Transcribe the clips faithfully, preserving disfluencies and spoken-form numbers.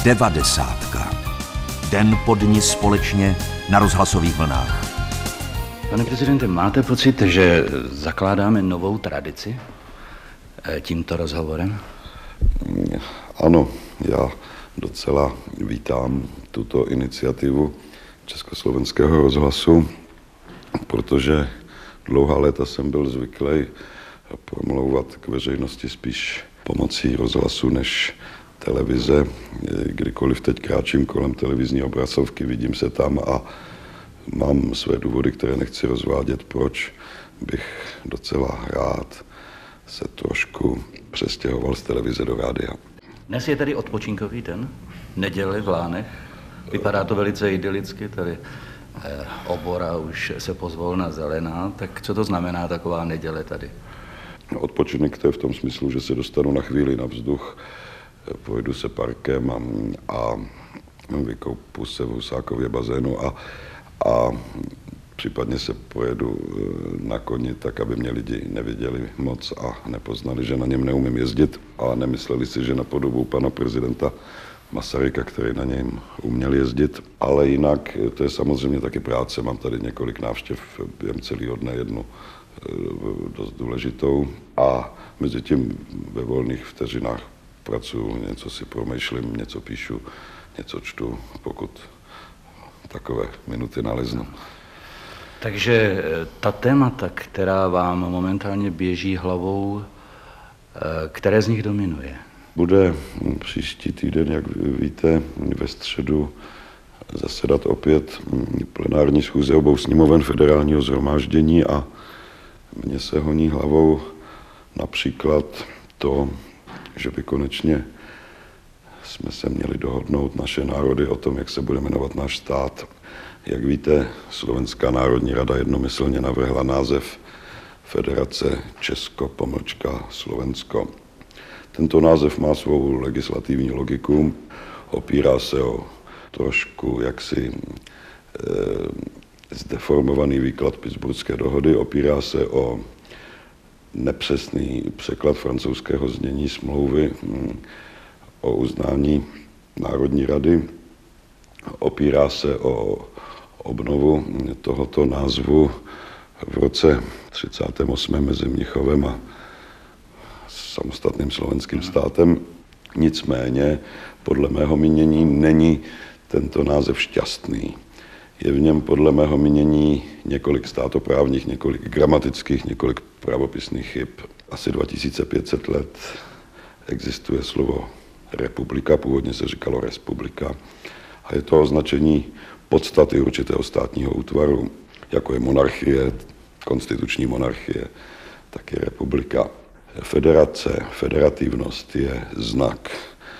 Devadesátka. Den po dni společně na rozhlasových vlnách. Pane prezidente, máte pocit, že zakládáme novou tradici tímto rozhovorem? Ano, já docela vítám tuto iniciativu Československého rozhlasu, protože dlouhá léta jsem byl zvyklý promlouvat k veřejnosti spíš pomocí rozhlasu než televize. Kdykoliv teď kráčím kolem televizní obrazovky, vidím se tam a mám své důvody, které nechci rozvádět, proč bych docela rád se trošku přestěhoval z televize do rádia. Dnes je tady odpočinkový den, neděle v Lánech. Vypadá to velice idylicky, tady eh, obora už se pozvolna zelená. Tak co to znamená taková neděle tady? Odpočinek to je v tom smyslu, že se dostanu na chvíli na vzduch, projdu se parkem a, a vykoupu se v Husákově bazénu a, a případně se pojedu na koni, tak aby mě lidi neviděli moc a nepoznali, že na něm neumím jezdit a nemysleli si, že na podobu pana prezidenta Masaryka, který na něm uměl jezdit. Ale jinak to je samozřejmě taky práce. Mám tady několik návštěv během celého dne, jednu dost důležitou a mezi tím ve volných vteřinách pracuji, něco si promýšlím, něco píšu, něco čtu, pokud takové minuty naleznu. Takže ta témata, která vám momentálně běží hlavou, které z nich dominuje? Bude příští týden, jak víte, ve středu zasedat opět plenární schůze obou sněmoven Federálního shromáždění a mně se honí hlavou například to, že by konečně jsme se měli dohodnout naše národy o tom, jak se bude jmenovat náš stát. Jak víte, Slovenská národní rada jednomyslně navrhla název Federace Česko pomlčka Slovensko. Tento název má svou legislativní logiku, opírá se o trošku jaksi eh, zdeformovaný výklad Pittsburghské dohody, opírá se o nepřesný překlad francouzského znění smlouvy o uznání Národní rady, opírá se o obnovu tohoto názvu v roce třicátém osmém mezi Mnichovem a samostatným slovenským státem. Nicméně, podle mého mínění, není tento název šťastný. Je v něm podle mého mínění několik státoprávních, několik gramatických, několik pravopisných chyb. Asi dva tisíce pět set let existuje slovo republika, původně se říkalo respublika. A je to označení podstaty určitého státního útvaru, jako je monarchie, konstituční monarchie, tak je republika. Federace, federativnost je znak.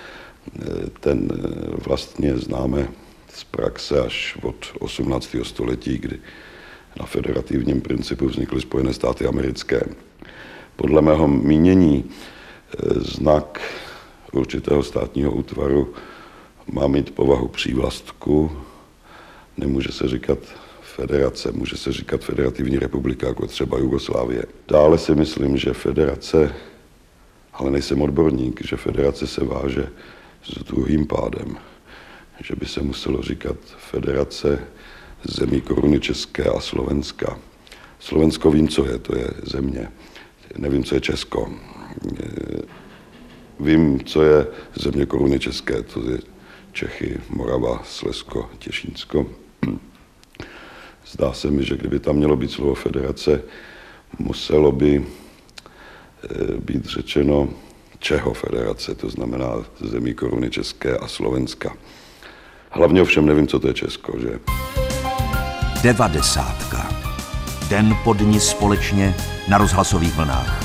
Ten vlastně známe z praxe až od osmnáctého století, kdy na federativním principu vznikly Spojené státy americké. Podle mého mínění znak určitého státního útvaru má mít povahu přívlastku, nemůže se říkat federace, může se říkat federativní republika, jako třeba Jugoslávie. Dále si myslím, že federace, ale nejsem odborník, že federace se váže s druhým pádem, že by se muselo říkat federace zemí Koruny České a Slovenska. Slovensko vím, co je, to je země. Nevím, co je Česko. Vím, co je země Koruny České, to je Čechy, Morava, Slezsko, Těšínsko. Zdá se mi, že kdyby tam mělo být slovo federace, muselo by být řečeno čeho federace, to znamená zemí Koruny České a Slovenska. Hlavně ovšem nevím, co to je Česko, že? Devadesátka. Den po dni společně na rozhlasových vlnách.